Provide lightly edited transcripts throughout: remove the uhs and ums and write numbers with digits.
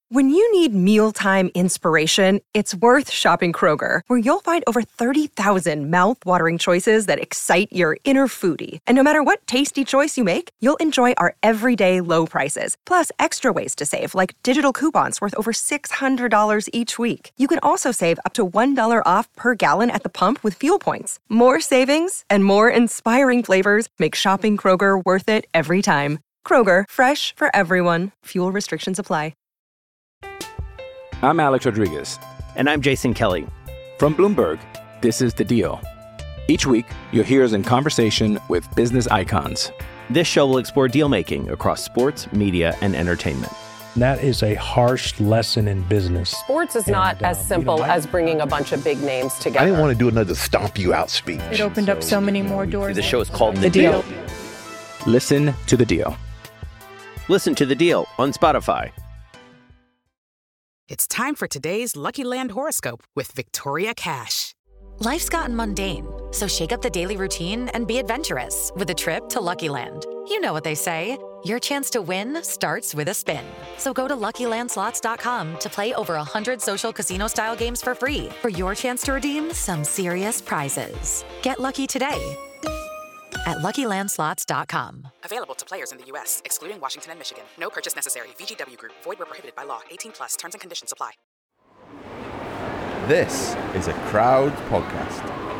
When you need mealtime inspiration, it's worth shopping Kroger, where you'll find over 30,000 mouth-watering choices that excite your inner foodie. And no matter what tasty choice you make, you'll enjoy our everyday low prices, plus extra ways to save, like digital coupons worth over $600 each week. You can also save up to $1 off per gallon at the pump with fuel points. More savings and more inspiring flavors make shopping Kroger worth it every time. Kroger, fresh for everyone. Fuel restrictions apply. I'm Alex Rodriguez. And I'm Jason Kelly. From Bloomberg, this is The Deal. Each week, you'll hear us in conversation with business icons. This show will explore deal-making across sports, media, and entertainment. That is a harsh lesson in business. Sports is not as simple as bringing a bunch of big names together. I didn't want to do another stomp you out speech. It opened up so many more doors. The show is called The Deal. Listen to The Deal. Listen to The Deal on Spotify. It's time for today's Lucky Land horoscope with Victoria Cash. Life's gotten mundane, so shake up the daily routine and be adventurous with a trip to Lucky Land. You know what they say, your chance to win starts with a spin. So go to LuckyLandSlots.com to play over 100 social casino-style games for free for your chance to redeem some serious prizes. Get lucky today at LuckyLandSlots.com. Available to players in the U.S., excluding Washington and Michigan. No purchase necessary. VGW Group. Void where prohibited by law. 18 plus. Terms and conditions apply. This is a Crowd podcast.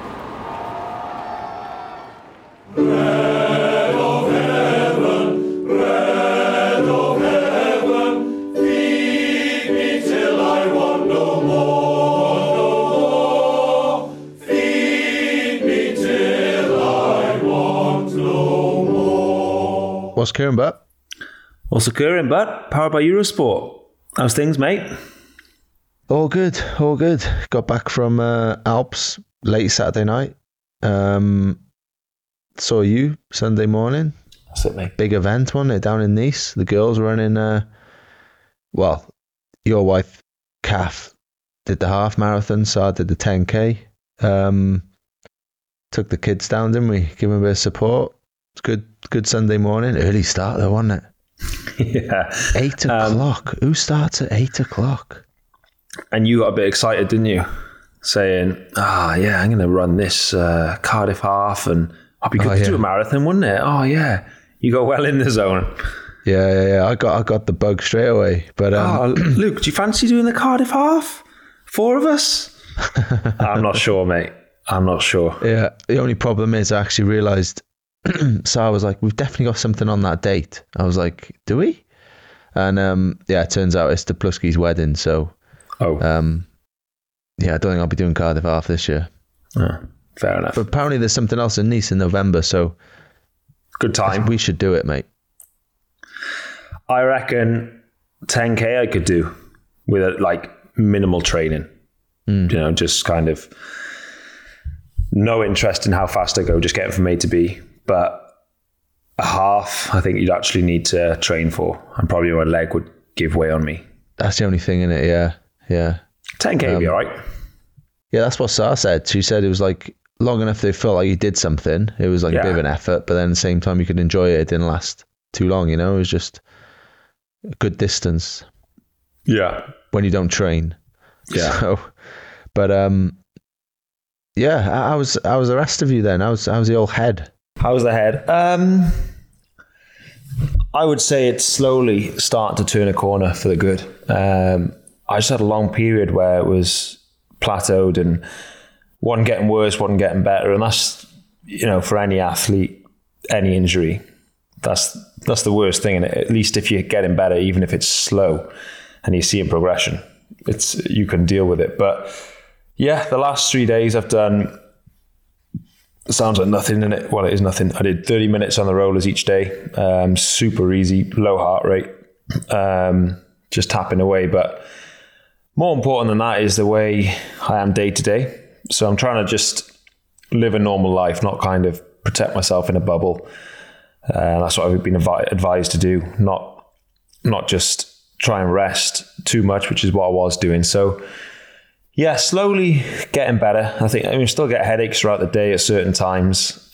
Bread of heaven, bread of heaven, feed me till I want no more. Feed me till I want no more. What's occurring, Butt? What's occurring, Butt? Powered by Eurosport. How's things, mate? All good, all good. Got back from Alps late Saturday night. Saw you Sunday morning. That's it, mate. Big event, wasn't it? Down in Nice. The girls running, well, your wife, Kath, did the half marathon, so I did the 10K. Took the kids down, didn't we? Give them a bit of support. It's good Sunday morning. Early start though, wasn't it? Yeah. 8 o'clock. Who starts at 8 o'clock? And you got a bit excited, didn't you? Saying, I'm going to run this Cardiff half and I'll be good to do a marathon, wouldn't it? Oh, yeah. You got well in the zone. Yeah. I got the bug straight away. But Luke, do you fancy doing the Cardiff half? 4 of us? I'm not sure, mate. I'm not sure. Yeah. The only problem is I actually realised, so I was like, we've definitely got something on that date. I was like, do we? And it turns out it's the Plusky's wedding, so... I don't think I'll be doing Cardiff half this year. Oh, fair enough. But apparently there's something else in Nice in November, so good time. We should do it, mate. I reckon 10K I could do with minimal training. Just kind of no interest in how fast I go, just getting from A to B. But a half, I think you'd actually need to train for, and probably my leg would give way on me. That's the only thing in it, yeah. 10K would be all right. Yeah, that's what Sarah said. She said it was like long enough they felt like you did something. It was like a bit of an effort, but then at the same time you could enjoy it. It didn't last too long, It was just a good distance. Yeah. When you don't train. Yeah. So, but how was the rest of you then? How's the old head? How's the head? I would say it's slowly starting to turn a corner for the good. I just had a long period where it was plateaued and one getting worse, one getting better. And that's, for any athlete, any injury, that's the worst thing. And at least if you're getting better, even if it's slow and you see a progression, you can deal with it. But yeah, the last 3 days I've done, sounds like nothing in it. Well, it is nothing. I did 30 minutes on the rollers each day. Super easy, low heart rate, just tapping away. But more important than that is the way I am day to day. So I'm trying to just live a normal life, not kind of protect myself in a bubble. That's what I've been advised to do, not just try and rest too much, which is what I was doing. So yeah, slowly getting better. I still get headaches throughout the day at certain times.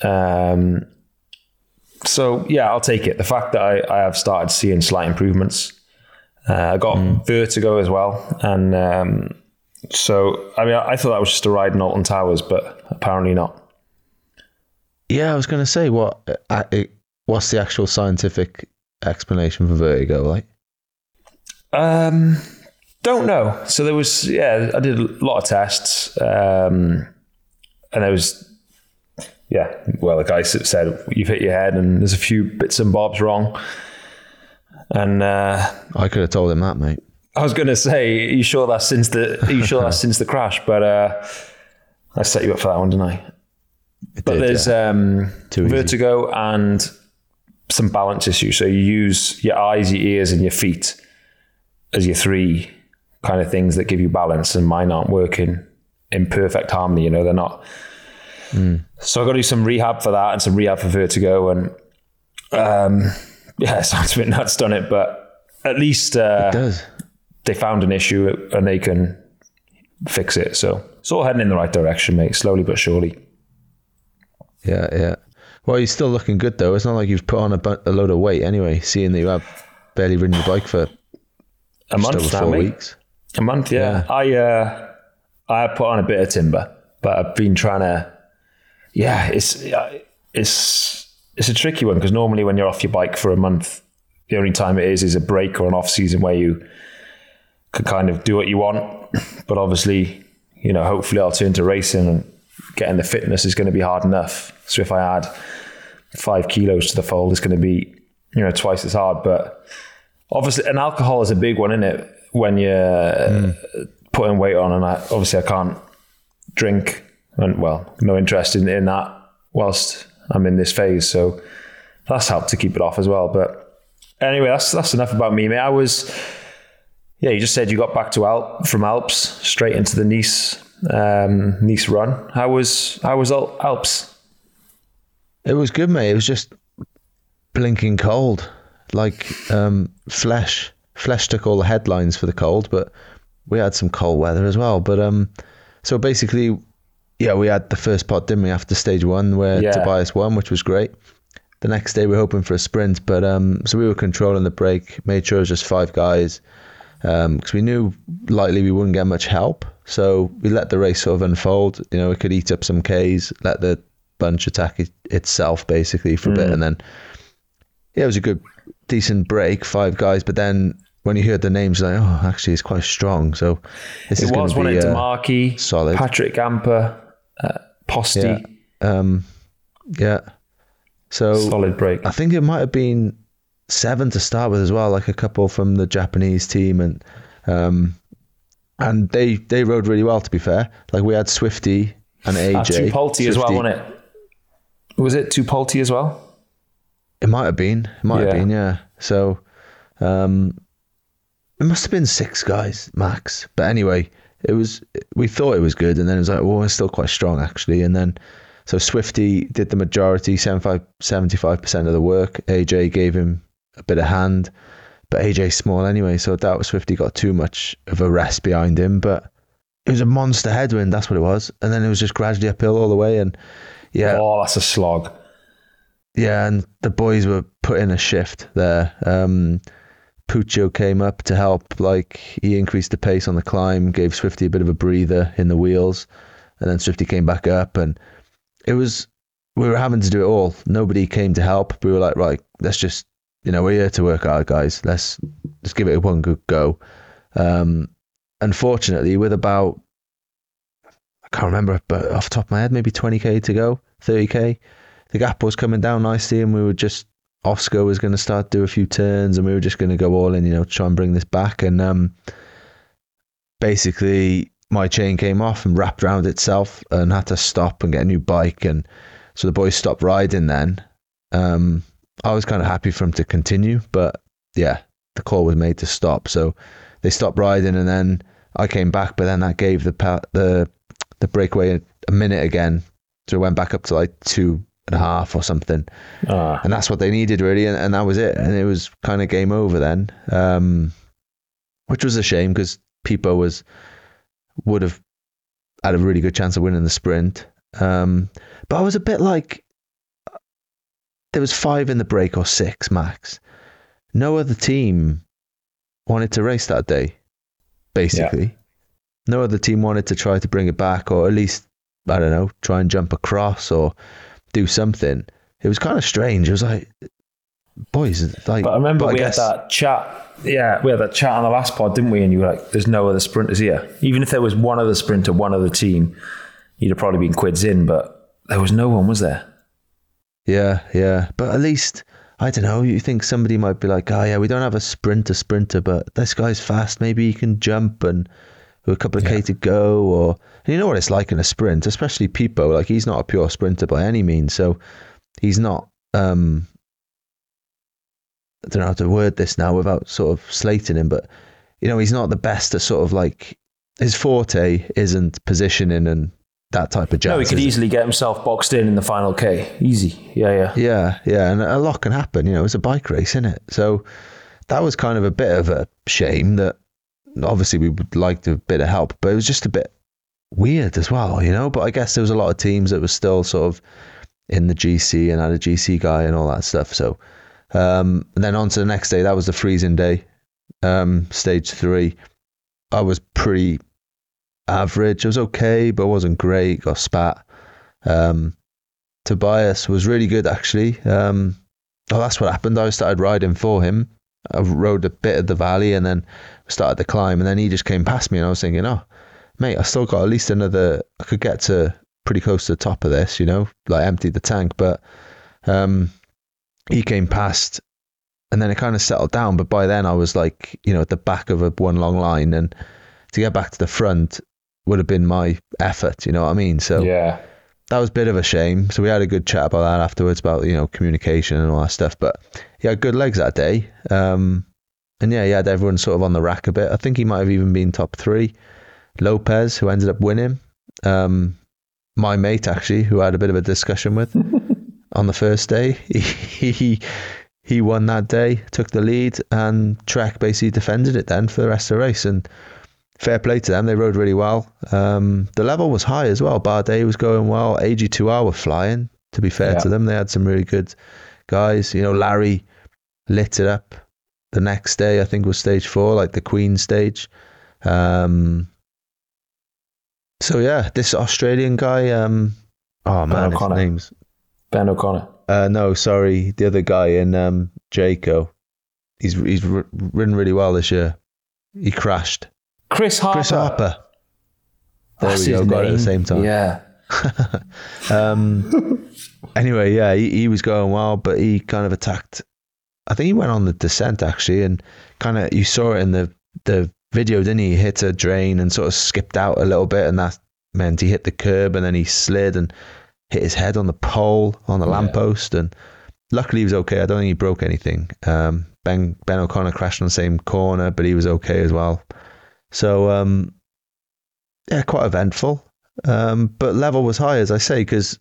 So yeah, I'll take it. The fact that I have started seeing slight improvements, I got Vertigo as well. And so, I mean, I thought that was just a ride in Alton Towers, but apparently not. Yeah, I was going to say, what's the actual scientific explanation for vertigo like? Don't know. So there was, I did a lot of tests, and there was, well, the guy said, you've hit your head and there's a few bits and bobs wrong. And I could have told him that, mate. I was going to say, are you sure that's since the crash? But I set you up for that one, didn't I? There's vertigo and some balance issues. So you use your eyes, your ears, and your feet as your three kind of things that give you balance, and mine aren't working in perfect harmony. They're not. So I got to do some rehab for that and some rehab for vertigo, and it sounds a bit nuts, doesn't it? But at least it does. They found an issue and they can fix it. So it's all heading in the right direction, mate, slowly but surely. Yeah. Well, you're still looking good, though. It's not like you've put on a load of weight anyway, seeing that you have barely ridden your bike for a month now, 4 mate. weeks. A month, yeah. I put on a bit of timber, but I've been trying to, it's a tricky one, because normally when you're off your bike for a month, the only time it is a break or an off season where you could kind of do what you want. But obviously, hopefully I'll turn to racing, and getting the fitness is going to be hard enough. So if I add 5 kilos to the fold, it's going to be, twice as hard. But obviously, and alcohol is a big one, isn't it? When you're putting weight on, and I can't drink, and no interest in that whilst I'm in this phase. So that's helped to keep it off as well. But anyway, that's enough about me, mate. You just said you got back from Alps straight into the Nice run. How was Alps? It was good, mate. It was just blinking cold. Like Flesh took all the headlines for the cold, but we had some cold weather as well. But so basically, we had the first pot, didn't we, after stage 1, where Tobias won, which was great. The next day we were hoping for a sprint, but so we were controlling the break, made sure it was just 5 guys, because we knew likely we wouldn't get much help. So we let the race sort of unfold. We could eat up some Ks, let the bunch attack itself basically for a bit, and then it was a good, decent break, 5 guys. But then when you heard the names, like, oh, actually, it's quite strong. So this is going to be DeMarchi, solid. Patrick Gamper, Posti. So solid break. I think it might have been 7 to start with as well, like a couple from the Japanese team, and they rode really well, to be fair. Like we had Swifty and AJ. Tupolti as well, wasn't it? Was it Tupolti as well? It might have been. Yeah. So it must have been 6 guys max. But anyway, we thought it was good, and then it was like, it's still quite strong actually. And then so Swifty did the majority, 75% of the work. AJ gave him a bit of hand, but AJ's small anyway, so I doubt Swifty got too much of a rest behind him. But it was a monster headwind, that's what it was. And then it was just gradually uphill all the way, and that's a slog. Yeah, and the boys were put in a shift there. Puccio came up to help. Like, he increased the pace on the climb, gave Swifty a bit of a breather in the wheels, and then Swifty came back up, and we were having to do it all. Nobody came to help. We were like, right, let's just, we're here to work hard, guys. Let's give it one good go. Unfortunately, with about, I can't remember, but off the top of my head, maybe 20k to go, 30k, the gap was coming down nicely, and we were just, Oscar was going to start do a few turns, and we were just going to go all in, try and bring this back. And basically, my chain came off and wrapped around itself, and had to stop and get a new bike. And so the boys stopped riding then. I was kind of happy for them to continue, but the call was made to stop. So they stopped riding, and then I came back, but then that gave the breakaway a minute again. So it went back up to like 2.5 or something. And that's what they needed, really. And that was it. And it was kind of game over then, which was a shame, because Pipo would have had a really good chance of winning the sprint. But I was a bit like, there was 5 in the break, or 6 max. No other team wanted to race that day, basically. Yeah. No other team wanted to try to bring it back, or at least, I don't know, try and jump across or do something. It was kind of strange. It was like, boys, like... But I remember we had that chat. Yeah, we had that chat on the last pod, didn't we? And you were like, there's no other sprinters here. Even if there was one other sprinter, one other team, you'd have probably been quids in, but there was no one, was there? Yeah. But at least, I don't know, you think somebody might be like, oh yeah, we don't have a sprinter, but this guy's fast. Maybe he can jump and with a couple of K to go. Or, and you know what it's like in a sprint, especially Pipo. Like, he's not a pure sprinter by any means. So he's not... I don't know how to word this now without sort of slating him, but you know, he's not the best at sort of like, his forte isn't positioning and that type of jazz. No, he could easily get himself boxed in the final K. Easy. Yeah. And a lot can happen, you know, it's a bike race, isn't it? So that was kind of a bit of a shame that obviously we would like to have a bit of help, but it was just a bit weird as well, you know, but I guess there was a lot of teams that were still sort of in the GC and had a GC guy and all that stuff. So, and then on to the next day, that was the freezing day, stage 3. I was pretty average. It was okay, but it wasn't great. Got spat. Tobias was really good, actually. That's what happened. I started riding for him. I rode a bit of the valley and then started the climb, and then he just came past me, and I was thinking, oh, mate, I still got at least another, I could get to pretty close to the top of this, you know, like emptied the tank, but he came past, and then it kind of settled down. But by then I was like, you know, at the back of one long line, and to get back to the front would have been my effort, you know what I mean? So yeah, that was a bit of a shame. So we had a good chat about that afterwards, about, you know, communication and all that stuff. But he had good legs that day. And yeah, he had everyone sort of on the rack a bit. I think he might have even been top 3. Lopez, who ended up winning. My mate, actually, who I had a bit of a discussion with on the first day, he won that day, took the lead, and Trek basically defended it then for the rest of the race. And fair play to them, they rode really well. The level was high as well. Bardet was going well. AG2R were flying, to be fair to them. They had some really good guys. You know, Larry lit it up the next day, I think was stage 4, like the Queen stage. So yeah, this Australian guy, oh man, his name's Ben O'Connor. No, sorry, the other guy in Jayco. He's ridden really well this year. He crashed. Chris Harper. There we go. Got it at the same time. Yeah. Anyway, yeah, he was going well, but he kind of attacked. I think he went on the descent actually, and kind of you saw it in the video, didn't he? He hit a drain and sort of skipped out a little bit, and that meant he hit the curb, and then he slid and hit his head on the pole, on the lamppost, and luckily he was okay. I don't think he broke anything. Ben O'Connor crashed on the same corner, but he was okay as well. So, yeah, quite eventful. But level was high, as I say, because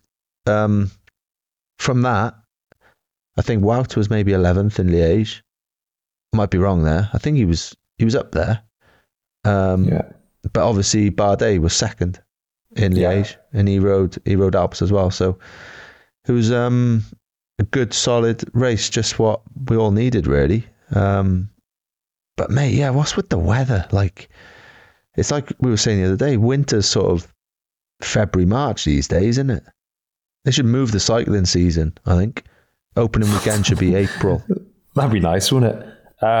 from that, I think Wout was maybe 11th in Liège. Might be wrong there. I think he was up there. But obviously Bardet was second in Liège, and he rode Alps as well. So it was a good, solid race, just what we all needed, really. But mate, yeah, what's with the weather? Like, it's like we were saying the other day, winter's sort of February, March these days, isn't it? They should move the cycling season, I think. Opening weekend should be April. That'd be nice, wouldn't it?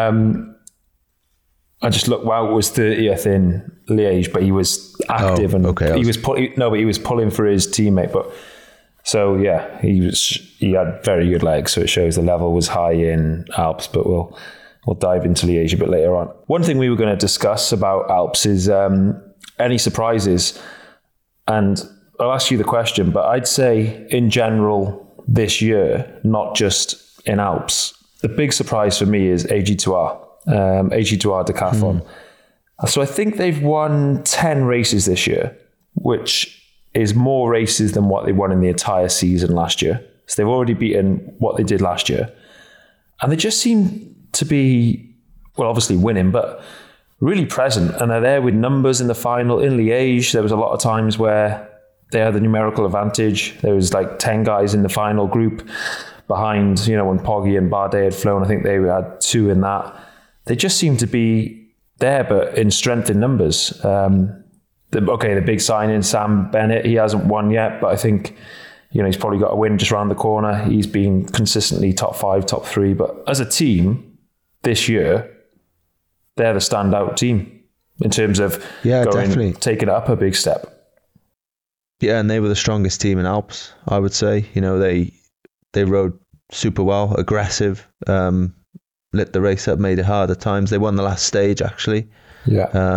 I just looked. Wout was 30th in Liège, but he was active he was pulling for his teammate. But so yeah, he had very good legs, so it shows the level was high in Alps. But we'll dive into Liège a bit later on. One thing we were going to discuss about Alps is any surprises, and I'll ask you the question. But I'd say in general this year, not just in Alps, the big surprise for me is AG2R. AG2R Decathlon. So I think they've won 10 races this year, which is more races than what they won in the entire season last year. So they've already beaten what they did last year. And they just seem to be, well, obviously winning, but really present. And they're there with numbers in the final. In Liège, there was a lot of times where they had the numerical advantage. There was like 10 guys in the final group behind, you know, when Poggi and Bardet had flown. I think they had 2 in that. they just seem to be there, but in strength in numbers. The big signing, Sam Bennett, he hasn't won yet, but I think, he's probably got a win just around the corner. He's been consistently top 5, top 3, but as a team this year, they're the standout team in terms of definitely taking it up a big step. Yeah, and they were the strongest team in Alps, I would say. They rode super well, aggressive, lit the race up, made it hard at times. They won the last stage, actually. Yeah.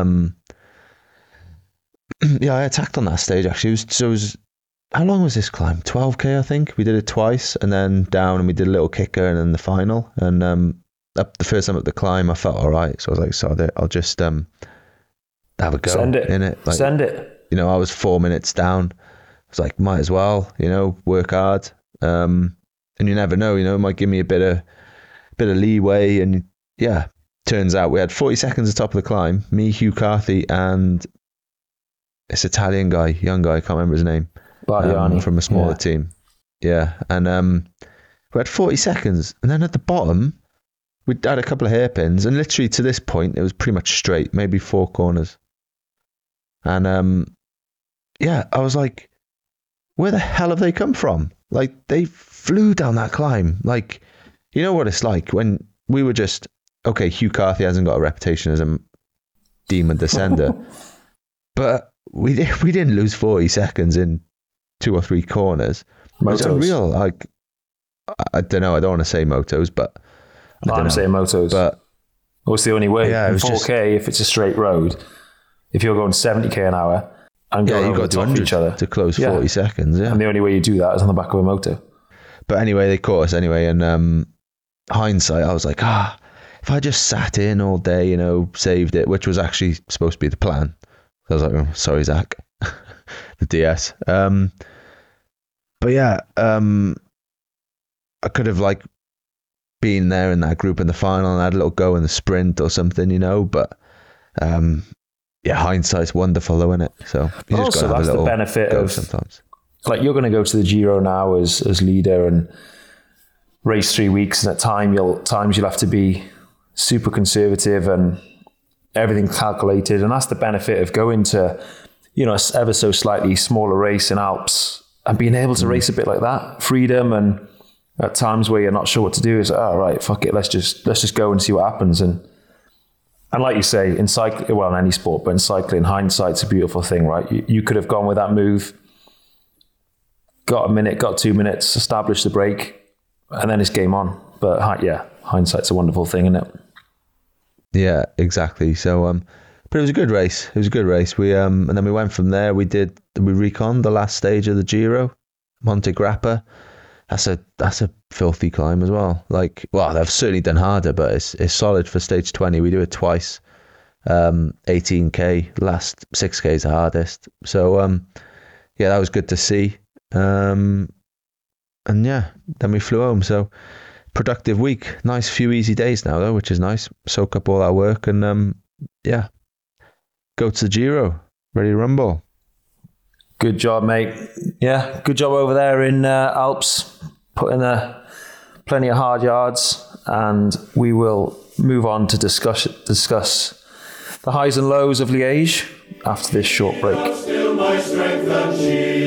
I attacked on that stage, actually. It was how long was this climb? 12k, I think. We did it twice, and then down, and we did a little kicker, and then the final. And up the first time up the climb, I felt all right. So I was like, I'll just have a go in it. Send it. I was 4 minutes down. I was like, might as well, work hard. And you never know, it might give me a bit of leeway. And yeah, turns out we had 40 seconds at the top of the climb. Me, Hugh Carthy, and this Italian guy, young guy, I can't remember his name. Bardiani. From a smaller team. Yeah. And we had 40 seconds. And then at the bottom, we had a couple of hairpins. And literally to this point, it was pretty much straight, maybe 4 corners. And I was like, where the hell have they come from? Like, they flew down that climb. Like, you know what it's like when we were just, okay, Hugh Carthy hasn't got a reputation as a demon descender. But we didn't lose 40 seconds in 2 or 3 corners. Motos. It's unreal. Like, I don't know. I don't want to say motos, but I'm saying motos. But what's the only way? Yeah, in 4K, if it's a straight road, if you're going 70k an hour and going over the top of each other to close 40 seconds. Yeah, and the only way you do that is on the back of a moto. But anyway, they caught us anyway. And hindsight, I was like, if I just sat in all day, saved it, which was actually supposed to be the plan. I was like, oh, sorry, Zach, the DS. But yeah, I could have been there in that group in the final and had a little go in the sprint or something, But hindsight's wonderful, though, isn't it? So you just got to have a little the benefit go of sometimes. Like, you're going to go to the Giro now as leader and race 3 weeks, and at times you'll have to be super conservative and everything calculated, and that's the benefit of going to, ever so slightly smaller race in Alps and being able to race a bit like that, freedom, and at times where you're not sure what to do is, right, fuck it, let's just go and see what happens. And like you say, in cycling, well, in any sport, but in cycling, hindsight's a beautiful thing, right? You could have gone with that move, got a minute, got 2 minutes, established the break, and then it's game on. But hindsight's a wonderful thing, isn't it? Yeah, exactly. So, but it was a good race. We and then we went from there. We reconned the last stage of the Giro, Monte Grappa. That's a filthy climb as well. They've certainly done harder, but it's solid for stage 20. We do it twice. 18k, last 6k is the hardest. So that was good to see. And then we flew home. So productive week. Nice few easy days now, though, which is nice. Soak up all that work and go to the Giro. Ready to rumble. Good job, mate. Yeah, good job over there in Alps. Put in plenty of hard yards, and we will move on to discuss the highs and lows of Liège after this short break. Still my strength and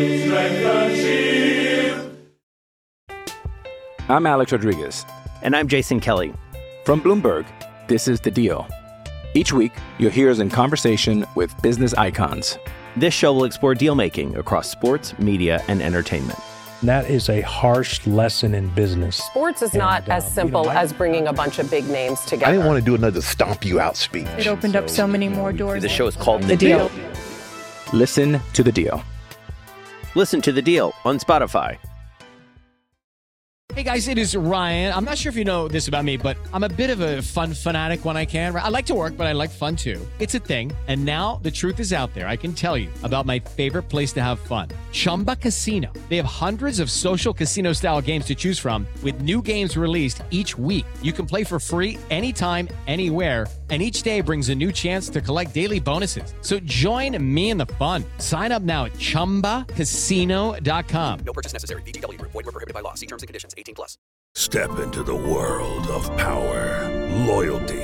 shield. I'm Alex Rodriguez. And I'm Jason Kelly. From Bloomberg, this is The Deal. Each week, you'll hear us in conversation with business icons. This show will explore deal-making across sports, media, and entertainment. That is a harsh lesson in business. Sports is not as simple as bringing a bunch of big names together. I didn't want to do another stomp you out speech. It opened up so many more doors. The show is called The Deal. Listen to The Deal. Listen to The Deal on Spotify. Hey guys, it is Ryan. I'm not sure if you know this about me, but I'm a bit of a fun fanatic when I can. I like to work, but I like fun too. It's a thing. And now the truth is out there. I can tell you about my favorite place to have fun. Chumba Casino. They have hundreds of social casino style games to choose from with new games released each week. You can play for free anytime, anywhere. And each day brings a new chance to collect daily bonuses. So join me in the fun. Sign up now at ChumbaCasino.com. No purchase necessary. VGW Group. Void where prohibited by law. See terms and conditions. 18+. Step into the world of power, loyalty,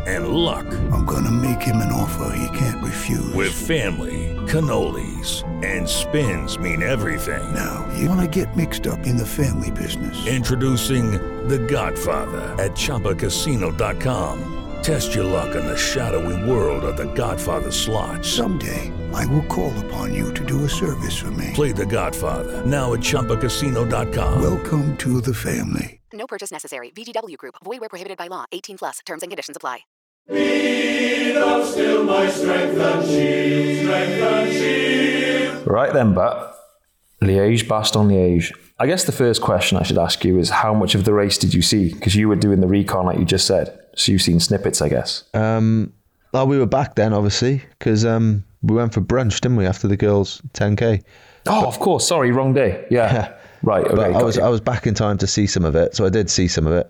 and luck. I'm gonna make him an offer he can't refuse. With family, cannolis, and spins mean everything. Now, you wanna get mixed up in the family business. Introducing The Godfather at ChumbaCasino.com. Test your luck in the shadowy world of The Godfather slot. Someday, I will call upon you to do a service for me. Play The Godfather now at ChumbaCasino.com. Welcome to the family. No purchase necessary. VGW Group. Void where prohibited by law. 18 plus. Terms and conditions apply. Be thou still my strength and shield, strength and shield. Right then, but Liège, Bastogne-Liège. I guess the first question I should ask you is how much of the race did you see? Because you were doing the recon like you just said. So you've seen snippets, I guess. Well, we were back then, obviously, because we went for brunch, didn't we, after the girls' 10K? Oh, of course. Sorry, wrong day. Yeah. Right. Okay. But I was back in time to see some of it, so I did see some of it.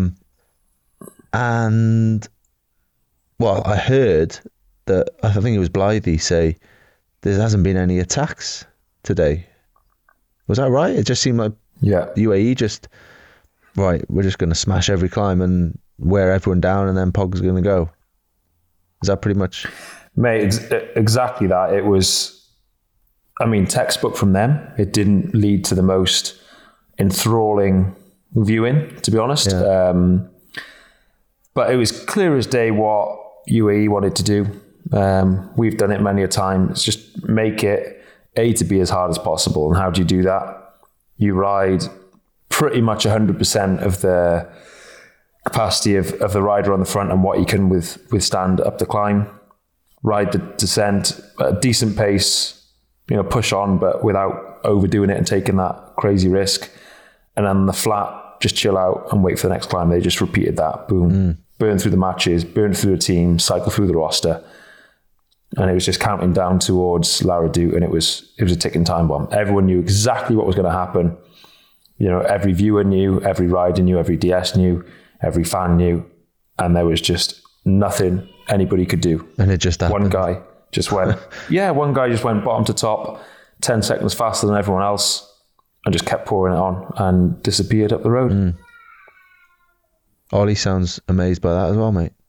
And well, I heard that I think it was Blythe say there hasn't been any attacks today. Was that right? It just seemed like UAE just right. We're just going to smash every climb and wear everyone down, and then Pog's going to go. Is that pretty much? Mate, exactly that. It was, I mean, textbook from them. It didn't lead to the most enthralling viewing, to be honest. Yeah. But it was clear as day what UAE wanted to do. We've done it many a time. It's just make it A to B as hard as possible. And how do you do that? You ride pretty much 100% of the capacity of the rider on the front and what you can withstand up the climb. Ride the descent at a decent pace, push on, but without overdoing it and taking that crazy risk. And then the flat, just chill out and wait for the next climb. They just repeated that. Boom. Burn through the matches, burn through the team, cycle through the roster. And it was just counting down towards La Redoute, and it was a ticking time bomb. Everyone knew exactly what was going to happen. Every viewer knew, every rider knew, every DS knew, every fan knew, and there was just nothing anybody could do. And it just happened. One guy just went, one guy just went bottom to top, 10 seconds faster than everyone else, and just kept pouring it on and disappeared up the road. Ollie sounds amazed by that as well, mate.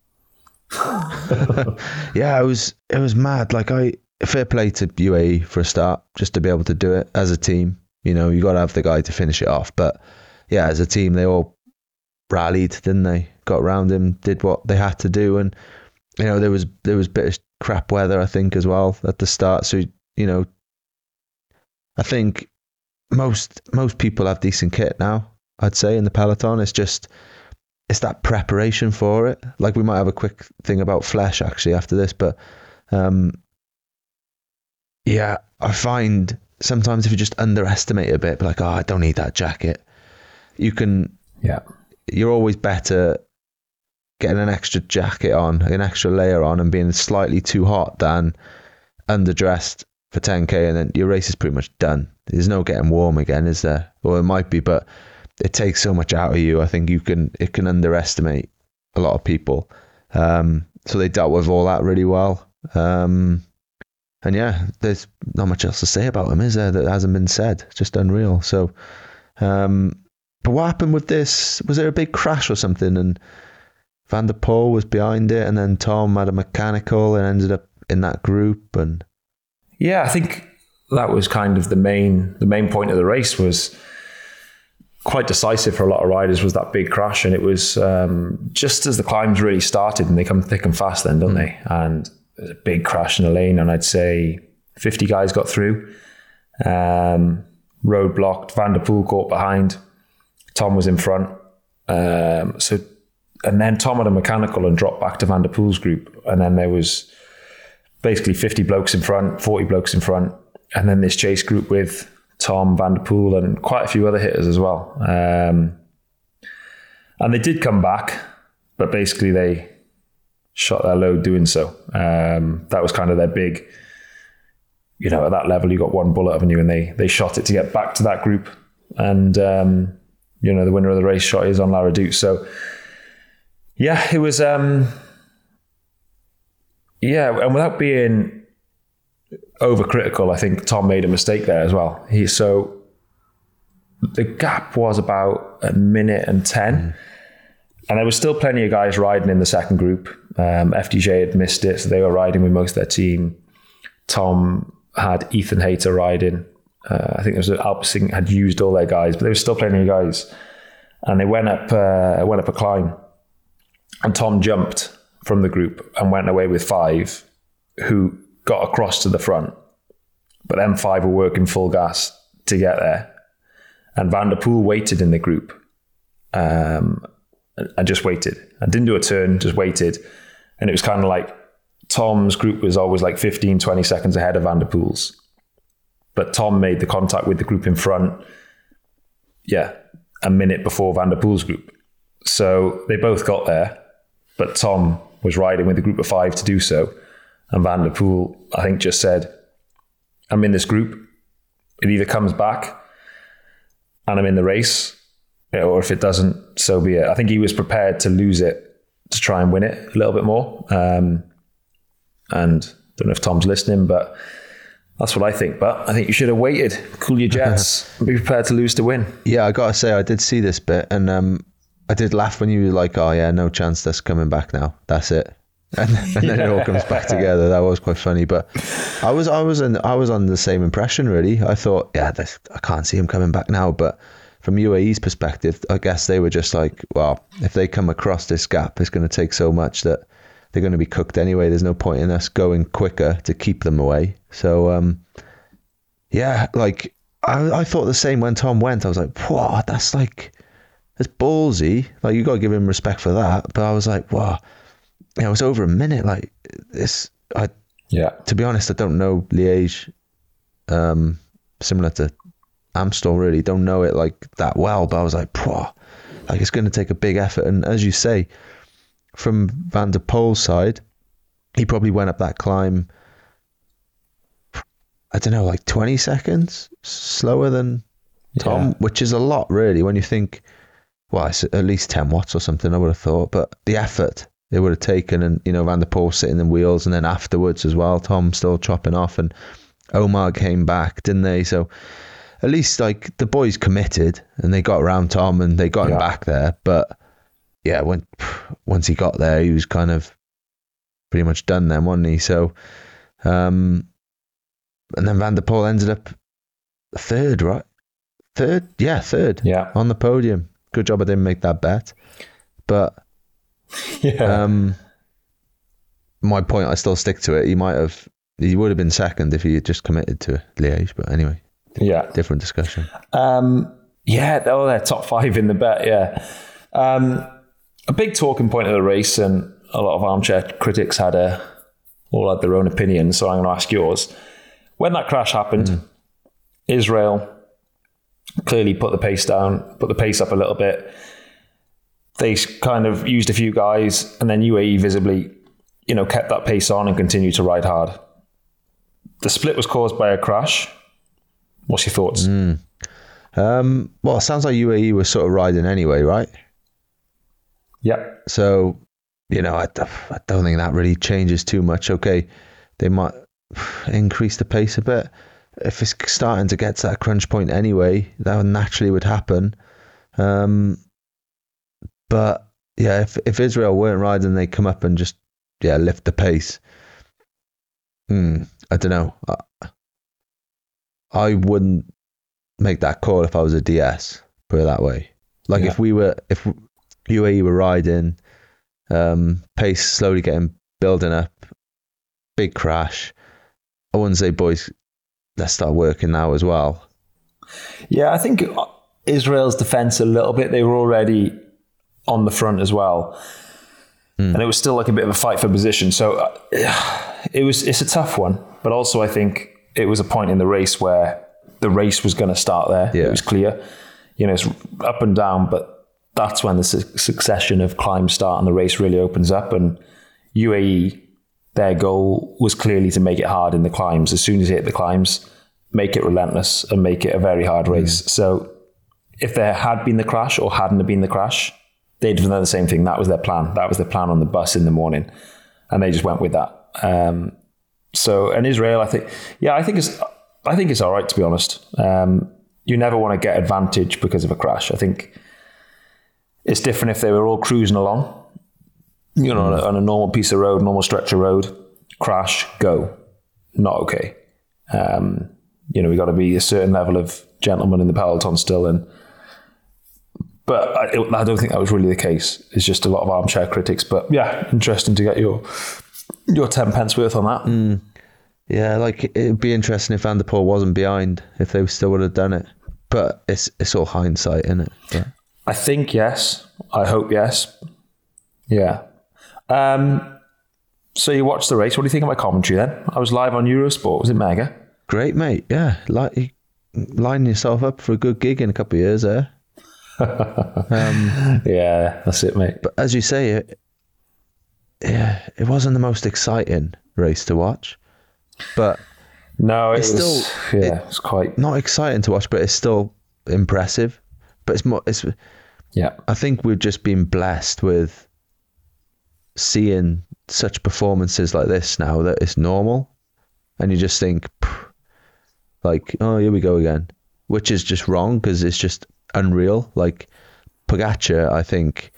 Yeah, it was mad. Like, fair play to UAE for a start, just to be able to do it as a team. You got to have the guy to finish it off. But yeah, as a team, they all rallied, didn't they? Got around him, did what they had to do, and there was a bit of crap weather, I think, as well at the start. So I think most people have decent kit now, I'd say, in the peloton. It's that preparation for it. Like, we might have a quick thing about Flesh actually after this, but yeah, I find sometimes if you just underestimate it a bit, be like, I don't need that jacket. You're always better getting an extra jacket on, an extra layer on, and being slightly too hot than underdressed for 10K, and then your race is pretty much done. There's no getting warm again, is there? Or it might be, but it takes so much out of you. I think it can underestimate a lot of people. So they dealt with all that really well. And yeah, there's not much else to say about them, is there, that hasn't been said? It's just unreal. So, but what happened with this? Was there a big crash or something? And Van der Poel was behind it, and then Tom had a mechanical and ended up in that group. And yeah, I think that was kind of the main point of the race. Was quite decisive for a lot of riders, was that big crash. And it was just as the climbs really started, and they come thick and fast then, don't they? And there's a big crash in the lane, and I'd say 50 guys got through. Road blocked, Van der Poel caught behind, Tom was in front. And then Tom had a mechanical and dropped back to Van der Poel's group. And then there was basically 50 blokes in front, 40 blokes in front. And then this chase group with Tom, Van der Poel, and quite a few other hitters as well. And they did come back, but basically they shot their load doing so. That was kind of their big, at that level, you got one bullet of you, and they shot it to get back to that group. And, the winner of the race shot is on La Redoute. So, yeah, it was, and without being overcritical, I think Tom made a mistake there as well. So the gap was about 1 minute and 10, and there was still plenty of guys riding in the second group. FDJ had missed it, so they were riding with most of their team. Tom had Ethan Hayter riding. I think there was Alpecin had used all their guys, but they were still playing new guys. And they went up a climb, and Tom jumped from the group and went away with 5, who got across to the front. But them 5 were working full gas to get there. And Van der Poel waited in the group, and just waited. And didn't do a turn, just waited. And it was kind of like Tom's group was always like 15, 20 seconds ahead of Van der Poel's. But Tom made the contact with the group in front, a minute before Van der Poel's group. So they both got there, but Tom was riding with a group of 5 to do so. And Van der Poel, I think, just said, I'm in this group. It either comes back and I'm in the race, or if it doesn't, so be it. I think he was prepared to lose it to try and win it a little bit more. And I don't know if Tom's listening, but that's what I think. But I think you should have waited, cool your jets, and be prepared to lose to win. Yeah, I got to say, I did see this bit, and I did laugh when you were like, oh yeah, no chance that's coming back now. That's it. And then it all comes back together. That was quite funny. But I was on the same impression, really. I thought, I can't see him coming back now. But from UAE's perspective, I guess they were just like, well, if they come across this gap, it's going to take so much that they're going to be cooked anyway. There's no point in us going quicker to keep them away. So, I thought the same when Tom went. I was like, wow, that's ballsy. Like, you got to give him respect for that. But I was like, wow, it was over a minute. Like this, to be honest, I don't know Liège, similar to Amstel, really don't know it like that well. But I was like, wow, like it's going to take a big effort. And as you say, from Van der Poel's side, he probably went up that climb, I don't know, like 20 seconds slower than Tom, which is a lot, really, when you think, well, it's at least 10 watts or something, I would have thought. But the effort it would have taken, and, Van der Poel sitting in wheels, and then afterwards as well, Tom still chopping off, and Omar came back, didn't they? So at least, like, the boys committed, and they got around Tom, and they got him back there. But yeah, once he got there, he was kind of pretty much done then, wasn't he? So, and then Van der Poel ended up third, right? Third? Yeah, third. Yeah. On the podium. Good job I didn't make that bet. But my point, I still stick to it. He would have been second if he had just committed to Liège. But anyway, different discussion. They're top 5 in the bet, a big talking point of the race, and a lot of armchair critics all had their own opinions, so I'm going to ask yours. When that crash happened, Israel clearly put the pace down, put the pace up a little bit. They kind of used a few guys, and then UAE visibly, kept that pace on and continued to ride hard. The split was caused by a crash. What's your thoughts? Well, it sounds like UAE was sort of riding anyway, right? Yeah. So, I don't think that really changes too much. Okay, they might increase the pace a bit. If it's starting to get to that crunch point anyway, that naturally would happen. But yeah, if Israel weren't riding, they come up and just lift the pace. I don't know. I wouldn't make that call if I was a DS. Put it that way. Like if UAE were riding, pace slowly building up, big crash, I wouldn't say, boys, let's start working now as well. Yeah, I think Israel's defense a little bit, they were already on the front as well. And it was still like a bit of a fight for position. So it's a tough one, but also I think it was a point in the race where the race was going to start there. Yeah. It was clear. It's up and down, but that's when the succession of climbs start and the race really opens up. And UAE, their goal was clearly to make it hard in the climbs. As soon as you hit the climbs, make it relentless and make it a very hard race. So if there had been the crash or hadn't been the crash, they'd have done the same thing. That was their plan. That was their plan on the bus in the morning. And they just went with that. And Israel, I think it's all right, to be honest. You never want to get advantage because of a crash. I think it's different if they were all cruising along. you know, on a normal piece of road, normal stretch of road, crash, go. Not okay. You know, we got to be a certain level of gentleman in the peloton still. But I don't think that was really the case. It's just a lot of armchair critics. But yeah, interesting to get your 10 pence worth on that. Yeah, like it'd be interesting if Van der Poel wasn't behind, if they still would have done it. But it's all hindsight, isn't it? Yeah. I think yes. I hope yes. Yeah. So you watched the race. What do you think of my commentary then? I was live on Eurosport. Was it mega? Great, mate. Yeah. Like lining yourself up for a good gig in a couple of years there. Yeah, that's it, mate. But as you say, it wasn't the most exciting race to watch. But no, it's quite not exciting to watch, but it's still impressive. But I think we've just been blessed with seeing such performances like this now that it's normal, and you just think, like, oh, here we go again, which is just wrong because it's just unreal. Like Pogačar, I think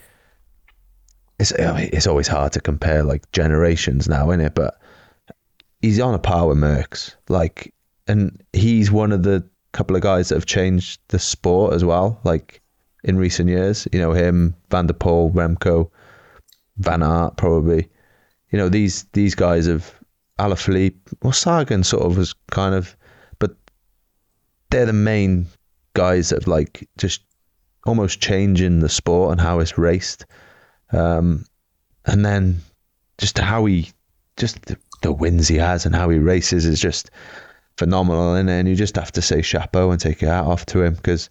it's always hard to compare like generations now, isn't it? But he's on a par with Merckx, like, and he's one of the couple of guys that have changed the sport as well, like in recent years. You know, him, Van der Poel, Remco, Van Aert, probably. You know, these guys have Alaphilippe, well, Sagan sort of was kind of, but they're the main guys that have like just almost changing the sport and how it's raced. And then just how the wins he has and how he races is just phenomenal, isn't it? And you just have to say chapeau and take your hat off to him because,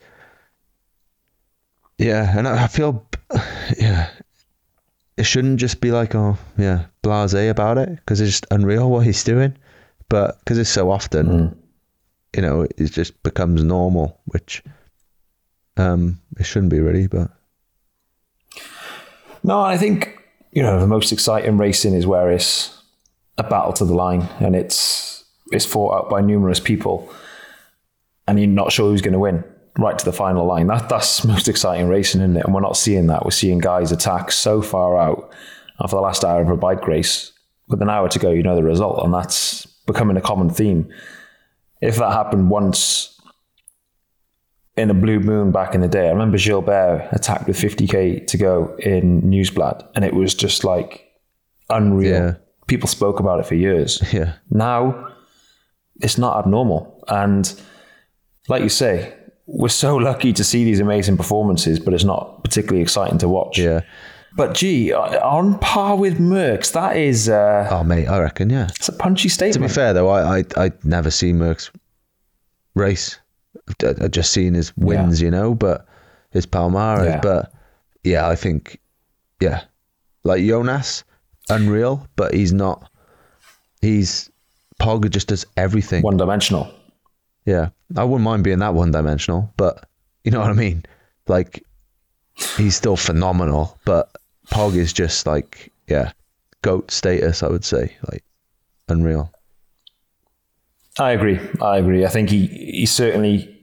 yeah, and I feel, yeah, it shouldn't just be like, oh, yeah, blasé about it because it's just unreal what he's doing. But because it's so often, you know, it just becomes normal, which it shouldn't be really, but. No, I think, you know, the most exciting racing is where it's a battle to the line and it's fought out by numerous people and you're not sure who's going to win right to the final line. That's most exciting racing, isn't it? And we're not seeing that. We're seeing guys attack so far out. And for the last hour of a bike race, with an hour to go, you know the result, and that's becoming a common theme. If that happened once in a blue moon back in the day, I remember Gilbert attacked with 50k to go in Newsblad, and it was just like unreal. Yeah. People spoke about it for years. Yeah. Now, it's not abnormal. And like you say, we're so lucky to see these amazing performances, but it's not particularly exciting to watch. Yeah. But gee, on par with Merckx, that is... oh, mate, I reckon, yeah. It's a punchy statement. To be fair, though, I'd never seen Merckx race. I'd just seen his wins, you know, but his Palmares. Yeah. But, yeah, I think, yeah. Like Jonas, unreal, but he's not... Pog just does everything. One-dimensional. Yeah. I wouldn't mind being that one-dimensional, but you know what I mean? Like, he's still phenomenal, but Pog is just like, yeah, GOAT status, I would say. Like, unreal. I agree. I think he certainly...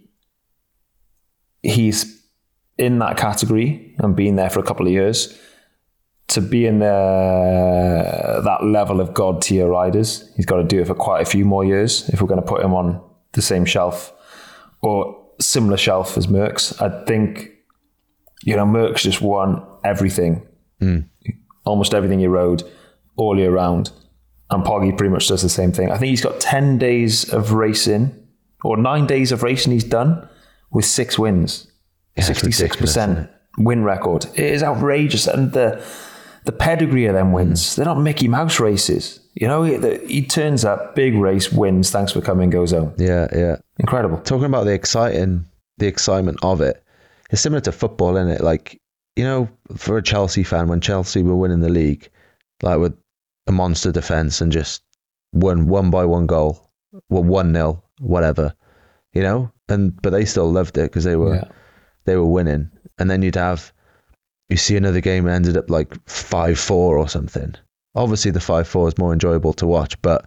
He's in that category and been there for a couple of years. To be in that level of God tier riders, he's got to do it for quite a few more years if we're going to put him on the same shelf or similar shelf as Merckx. I think, you know, Merckx just won everything, almost everything he rode all year round, and Poggy pretty much does the same thing. I think he's got 10 days of racing, or 9 days of racing he's done with 6 wins, yeah, 66% win record. It is outrageous, and the pedigree of them wins, they're not Mickey Mouse races. You know, he turns up, big race, wins, thanks for coming, goes home. Yeah, yeah. Incredible. Talking about the excitement of it, it's similar to football, isn't it? Like, you know, for a Chelsea fan, when Chelsea were winning the league, like with a monster defence and just one by one goal, well, 1-0, whatever, you know, but they still loved it because they were winning. And then you see another game and ended up like 5-4 or something. Obviously the 5-4 is more enjoyable to watch, but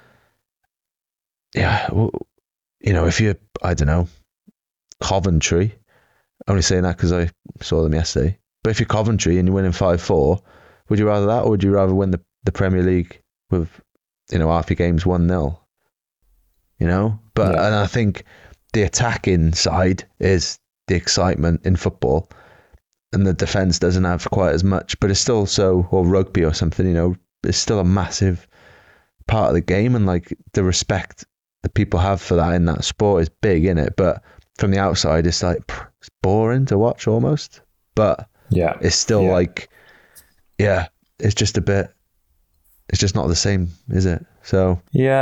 yeah, you know, if you're, I don't know, Coventry, I'm only saying that because I saw them yesterday, but if you're Coventry and you're winning 5-4, Would you rather that, or would you rather win the Premier League with, half your games 1-0? But and I think the attacking side is the excitement in football, and the defence doesn't have quite as much, but it's still or rugby or something, it's still a massive part of the game, and like the respect that people have for that in that sport is big, innit? But from the outside, it's like, it's boring to watch almost, but it's still like, it's just it's just not the same, is it? So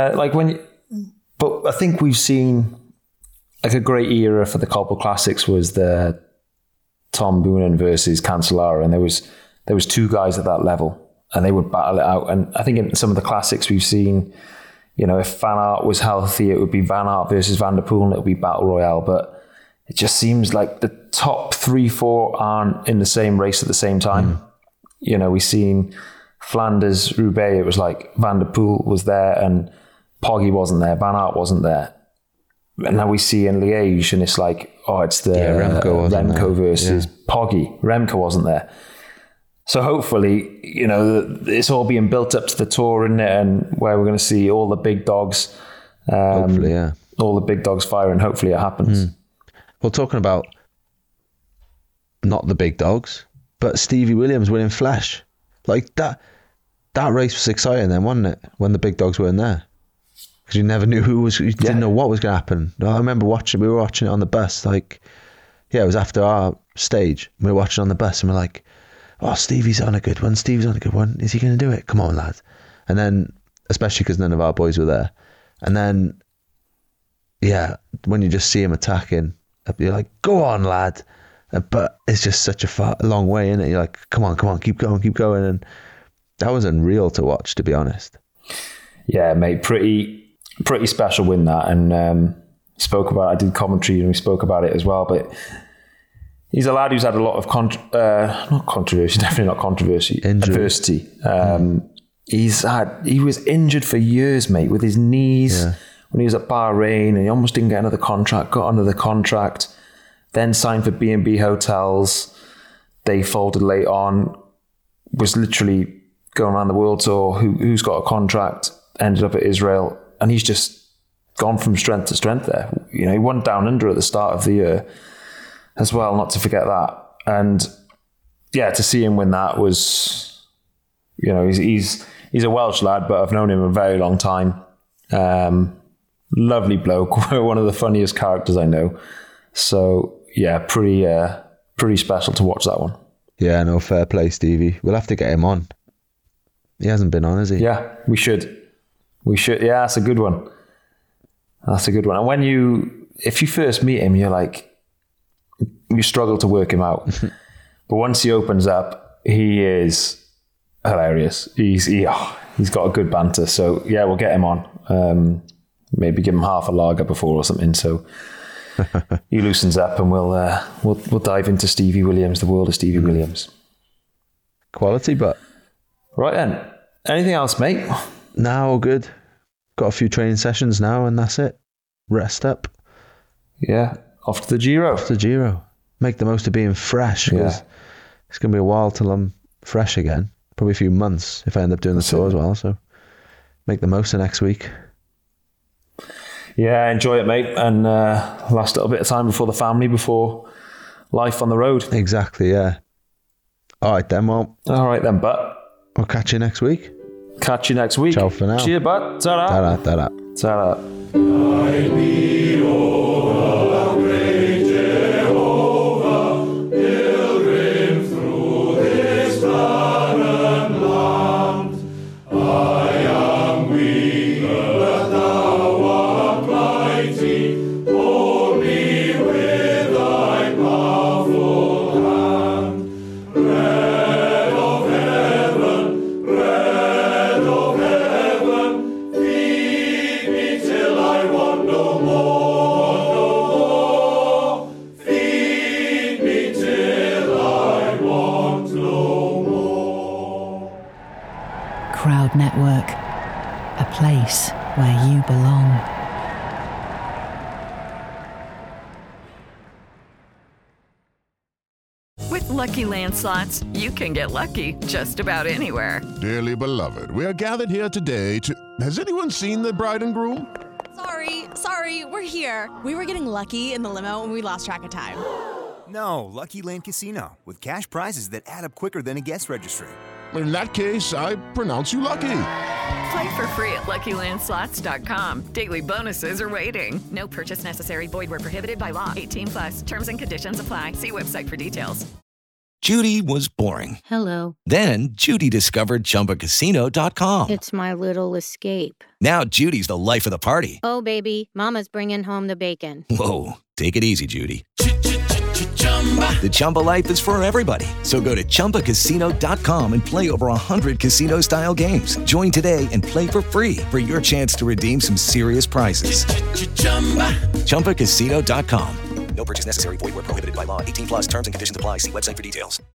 but I think we've seen like a great era for the Cobble Classics was the Tom Boonen versus Cancellara, and there was two guys at that level, and they would battle it out. And I think in some of the classics we've seen, if Van Aert was healthy, it would be Van Aert versus Van der Poel, and it would be Battle Royale. But it just seems like the top 3-4 aren't in the same race at the same time. We've seen Flanders, Roubaix, it was like Van der Poel was there and Poggi wasn't there, Van Aert wasn't there. And now we see in Liège, and it's like, it's the Remco versus Poggi. Remco wasn't there. So hopefully, it's all being built up to the Tour, isn't it? And where we're going to see all the big dogs, hopefully, all the big dogs firing. Hopefully it happens. Well, talking about not the big dogs, but Stevie Williams winning Flash, like that race was exciting then, wasn't it? When the big dogs weren't there. Because you never knew you didn't know what was going to happen. I remember we were watching it on the bus, it was after our stage. We were watching on the bus and we're like, Stevie's on a good one. Is he going to do it? Come on, lad. And then, especially because none of our boys were there. And then, when you just see him attacking, you're like, go on, lad. But it's just such a long way, isn't it? You're like, come on, keep going. And that was unreal to watch, to be honest. Yeah, mate, pretty special win that. And I did commentary and we spoke about it as well, but he's a lad who's had a lot of adversity. He was injured for years, mate, with his knees when he was at Bahrain, and he almost didn't get another contract, got another contract, then signed for B&B Hotels. They folded late on, was literally going around the world tour, who's got a contract, ended up at Israel, and he's just gone from strength to strength there. He won Down Under at the start of the year as well, not to forget that. And to see him win that was, he's a Welsh lad, but I've known him a very long time. Lovely bloke, one of the funniest characters I know. So pretty special to watch that one. Yeah, no, fair play, Stevie. We'll have to get him on. He hasn't been on, has he? Yeah, we should. Yeah, that's a good one. And if you first meet him, you're like, you struggle to work him out. But once he opens up, he is hilarious. He's got a good banter. So we'll get him on. Maybe give him half a lager before or something. So he loosens up, and we'll dive into Stevie Williams, the world of Stevie Williams. Quality, but right then. Anything else, mate? No, all good. Got a few training sessions now, and that's it. Rest up. Yeah, off to the Giro. Make the most of being fresh, because it's going to be a while till I'm fresh again. Probably a few months if I end up doing the tour as well. So make the most of next week. Yeah, enjoy it, mate. And last little bit of time before the family, before life on the road. Exactly, yeah. All right then, well. All right then, but I'll catch you next week. Ciao for now. Cheers, bud. Ta-da. Ta-da. Ta-da. Crowd Network, a place where you belong. With Lucky Land Slots, you can get lucky just about anywhere. Dearly beloved, we are gathered here today to... Has anyone seen the bride and groom? Sorry, we're here. We were getting lucky in the limo and we lost track of time. No, Lucky Land Casino, with cash prizes that add up quicker than a guest registry. In that case, I pronounce you lucky. Play for free at LuckyLandSlots.com. Daily bonuses are waiting. No purchase necessary. Void where prohibited by law. 18+. Terms and conditions apply. See website for details. Judy was boring. Hello. Then Judy discovered ChumbaCasino.com. It's my little escape. Now Judy's the life of the party. Oh, baby, mama's bringing home the bacon. Whoa, take it easy, Judy. The Chumba life is for everybody. So go to ChumbaCasino.com and play over 100 casino-style games. Join today and play for free for your chance to redeem some serious prizes. ChumbaCasino.com. No purchase necessary. Void where prohibited by law. 18+. Terms and conditions apply. See website for details.